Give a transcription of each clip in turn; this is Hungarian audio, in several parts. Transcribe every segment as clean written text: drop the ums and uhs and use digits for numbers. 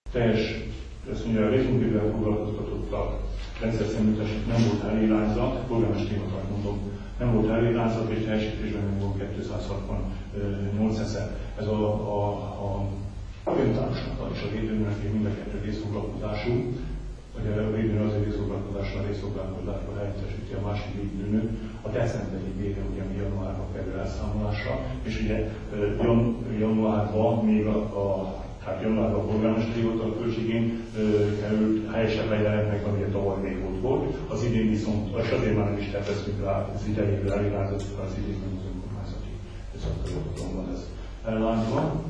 teljes, ezt mondja, a részmunkidővel foglalkoztatottak rendszerszámításnak nem volt elirányzat, polgármesterhivatalt mondom, nem volt elirányzat, és teljesítésben nem volt 268 ezer. Ez a könyvtárosnak és a védőnőnek mind a kettő részfoglalkozású. Ugye a védőnő azért részfoglalkozásra, a részfoglalkozásra helyettesíti a másik védőnő. A decemberi vége ugye januárban kerül elszámolásra, és ugye januárban még tehát januárban a polgármesteri hivatal költségén került helyesebb lejelentnek, ami a tavaly még ott volt. Az idén viszont, és azért már nem is terveztünk rá az idejéből elirányzatot, az idén nem az önkormányzati szakterületen van ez ellányzva.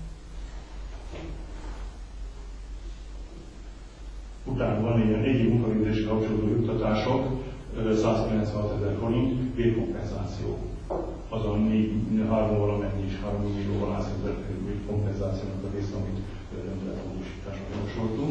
Utána van ilyen egyéb munkavégzésre kapcsolódó juttatások, 196 000 forint, bérkompenzáció. Az a 3 valamennyi is, 3 millió valány ezer kompenzációnak a rész, amit rendeletmódosításra javasoltunk.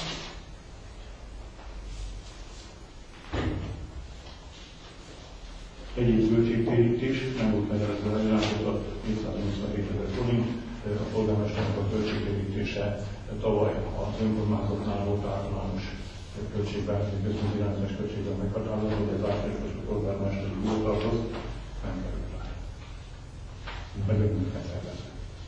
Egyéb költségtérítés, nem volt megelezve a irányzatot, 487 000 forint. A polgármesternek a költségtérítése tavaly az önkormányzatnál volt általános költségben, központi irányítás költségben meghatározó, hogy az általános a polgármesteri hivatalhoz nem kerül rá. Meg önként megszervezve.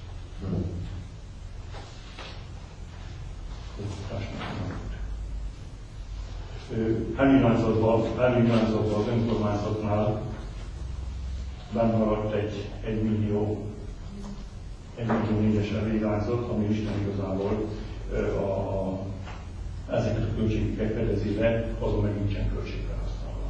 Elirányzatban az önkormányzatnál bennmaradt egy 1 millió 4-es elirányzat, ami Isten igazából ezeket a költségeket fedezébe, azon meg nincsen költségfelhasználva.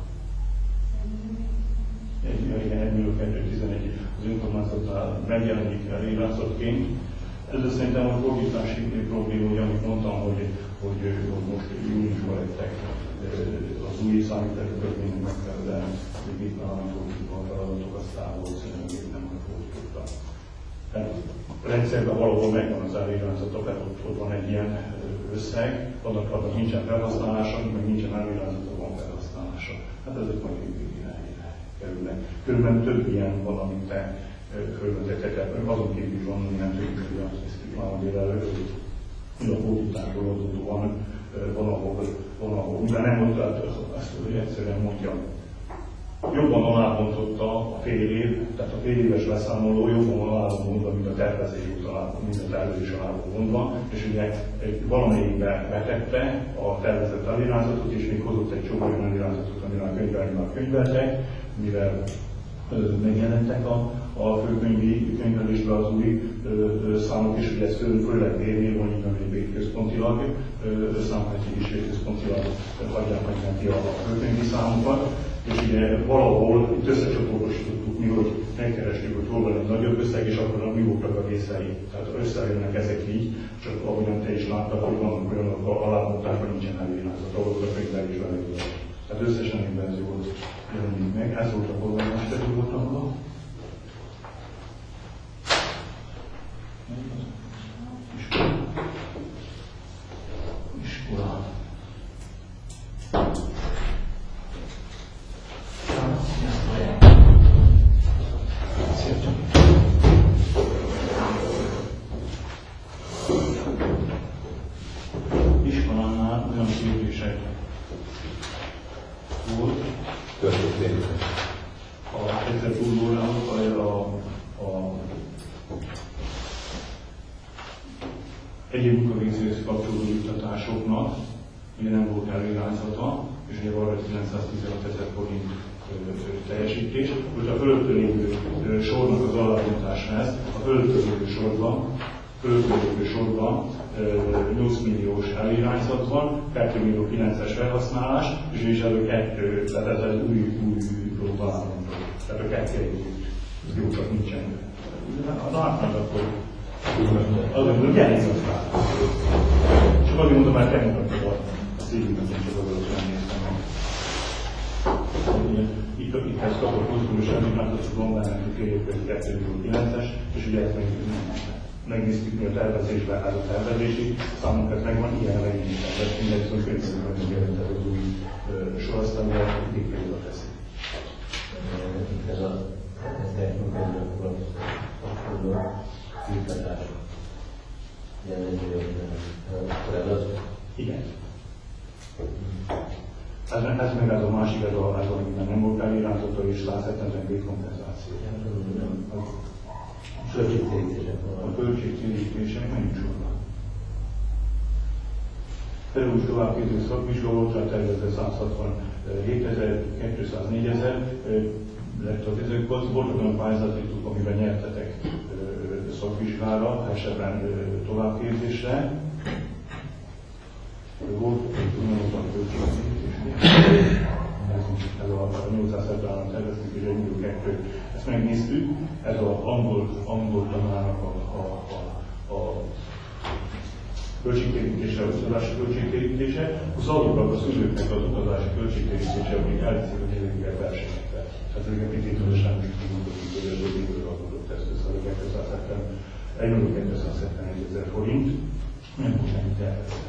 1 millió 211 az önkormányzatnál megjelenik elirányzatként. Ez szerintem a fordítási probléma, ugye, amit mondtam, hogy most júniusban lettek az új számítási törvénynek megfelelően, hogy mit vállalhatók a feladatok, azt valószínűleg nem fordítottak. A rendszerben valahol megvan az elirányzata, tehát ott van egy ilyen összeg, annak nincsen felhasználása, meg nincsen elirányzata, van felhasználása. Hát ezek majd végére kerülnek. Körülbelül több ilyen van, amit te fölvetettek, azon kívül is van, nem tudjuk, hogy azt hiszük már a délelőtt, hogy a fordításról adódóan van, ahol, de nem mondta, azt hogy egyszerűen mondjam. Jobban alábontotta a fél év, tehát a fél éves beszámoló jobban alábondva, mint a tervezés alá mondva, és ugye valamelyikbe vetette a tervezett elirányzatot, és még hozott egy csomó olyan elirányzatot, amire a könyveltek, mivel megjelentek a főkönyvelésbe az új számok, és ugye ezt főleg bérnél van, így nem központilag, számkártyi is központilag hagyják meg neki a főkönyvi számokat. És ugye valahol itt összecsoportosítottuk mi, hogy megkerestük, hogy hol van egy nagyobb összeg, és akkor mi voltak a részei. Tehát összejönnek ezek így, csak ahogyan te is láttad, hogy vannak olyanok alámondták, hogy nincsen elirányzat, ahol a könyvelésben megjelent. Tehát összesen egy verziót jelenik meg. Ez volt a polgármesteri hivatalban. Iskola. Iskolánál olyan kérdések volt. Egyszer túlvonálok a egyéb munkavégzéshez kapcsolódó juttatásoknak, ugye nem volt elirányzata, és ugye arra 916 000 forint teljesítés, hogy a fölöttől lévő sornak az alábontáshoz, a fölöttől lévő sorban 8 milliós elirányzat van, 2 millió 9-es felhasználás, és is elő 2, tehát ez egy új próbálomról. Tehát a 2 együtt, az jó, csak nincsen. Látnád akkor, azért mondom, gyerményzat rá. Csak azért mondom, mert te mutattad a szívünknek, én csak azok sem néztem meg. Itt ezt kapott konzulus elményázatot gondolnak, hogy fél évközi 2,9-es, és ugye ezt megnéztük mi a tervezésben, ez a tervezési számunkat megvan, ilyen elején is tervez, mindegy, hogy könyvszerűen megjelentett az új sorasztalmiát, hogy végül teszi. Ez a technikai kapcsolódó juttatások. Jelenlegi Igen. Ez meg az a másik, ez amiben nem volt elirányzata és 172 kompenzáció. A költségtérítések mennyi sorban? Pedagógus továbbképző szakvizsgálókra tervezve 167.204 lett az ezek. Voltak olyan pályázatok, amiben nyertetek szakvizsgára, esetben továbbképzésre. Volt egy ugyanazon költségtérítésnél. Ez a 870-en terveztünk, és 1.2. Ezt megnéztük, ez az angol tanának a költségtérítése, az utazási költségtérítése, azoknak a szülőknek az utazási költségtérítése, amik elviszik a gyerekeket versenyekre. Tehát ezeket tételesen is tudunk, hogy ez az időre adódott ezt össze, 1.271.000 forint, nem most ennyit elveszett.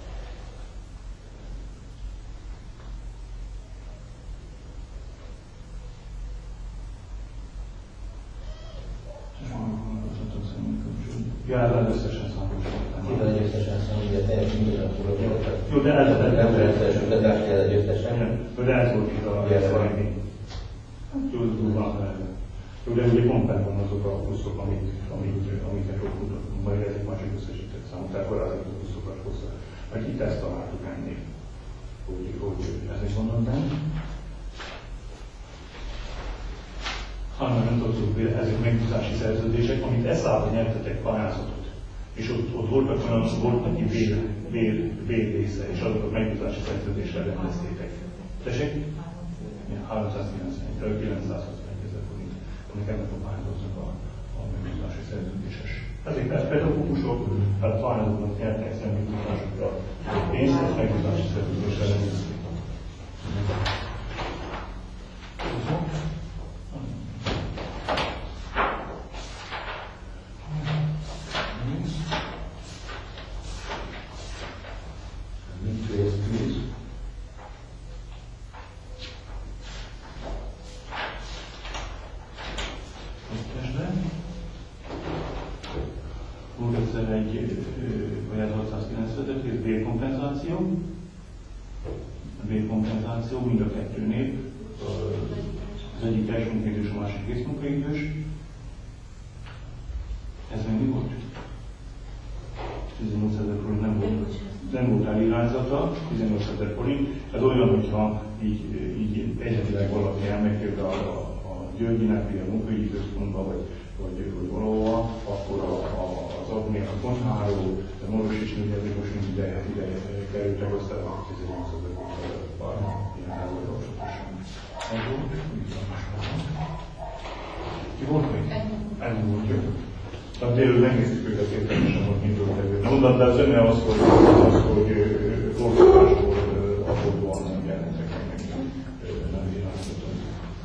Ja, ez összesen számos. Igen, egy összesen számos, ugye teljesen mindennapúra voltak. Jó, de ez a rendszeres utazást kell egy összesen. De ez volt itt a valami. Jó, de ugye pont benne van azok a pluszok, amiket ott mutatunk, majd ezek másik összesített számok, tehát korábban a pluszokat hozzá. Vagy itt ezt találtuk ennél, hogy ezek vannak benne. Hanem nem tudtuk, ezek megbízási szerződések, amit eszállva nyertetek pályázatot. És ott volt neki bér része, és azokat megbízási szerződésre rendeztétek. Tessék? 961.000 forint, amik ennek a pályázatnak a megbízási szerződéses. Ezek ez pedagógusok, tehát pályázatnak nyertek személybízásokra pénzt, és megbízási szerződésre rendezték. Volt egyszer egy olyan 695 bérkompenzáció, mind a kettőnél. Az egyik első munkaidős, a másik részmunkaidős. Ez meg mi volt? 18.000 forint nem volt elirányzata, 18.000 forint. Ez olyan, hogyha így egyetileg valaki elmegy például a Györgyinek, a munkaügyi központba, vagy valahova, akkor az admén, a kontáró, a Moros és Nyugjátékos ide kerültek, aztán a 18.000 forint ilyen elvajavaslatosan. Ez volt, ki volt még? Ennyi volt, jó. Tehát délő megnéztük őket értelmesen, hogy mindent előtt. Mondom, de az önne az, hogy